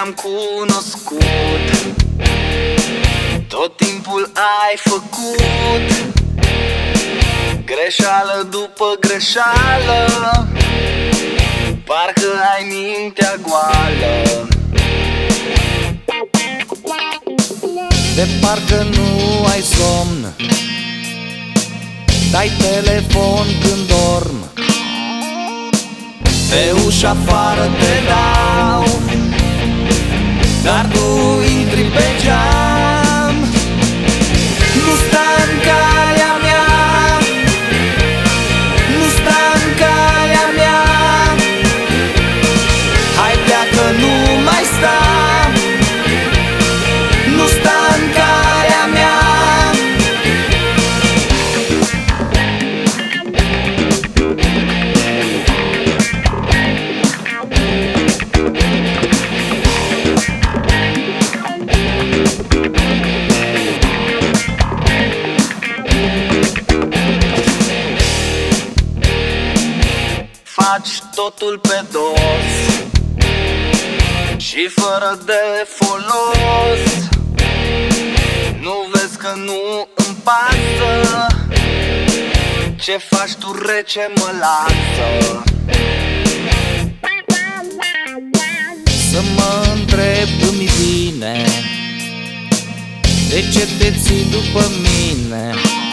ne-am cunoscut, tot timpul ai făcut greșeală după greșeală, parcă ai mintea goală. De parcă nu ai somn, dai telefon când dorm, pe ușa afară te dau, dar tu intri pe geam. Nu sta în calea mea, nu sta în calea mea, hai pleacă, nu mai sta, nu sta în calea mea. Faci totul pe dos și fără de folos, nu vezi că nu îmi pasă, ce faci tu rece mă lasă. Să mă întreb îmi vine, de ce te ții după mine,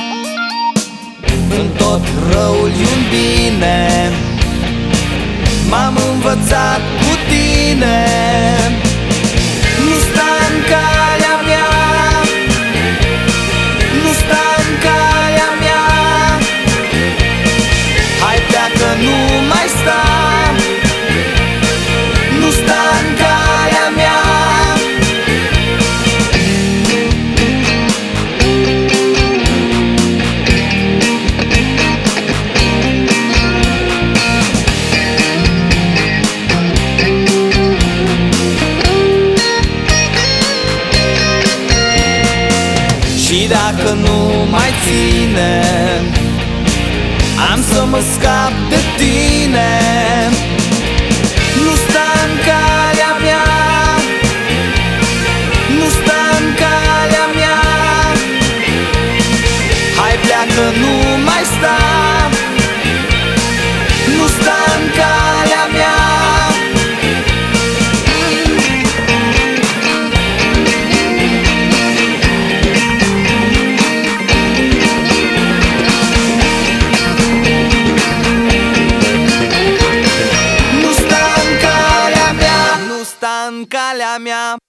când tot răul e un bine. M-am învățat cu tine, nu sta în calea mea, nu sta în calea mea, hai pleacă, nu mai sta, nu sta în calea mea. Și dacă nu mai ține, am să mă scap de tine. Nu sta în calea mea, nu sta în calea mea, hai pleacă, nu mai sta, nu sta în calea mea. În calea mea.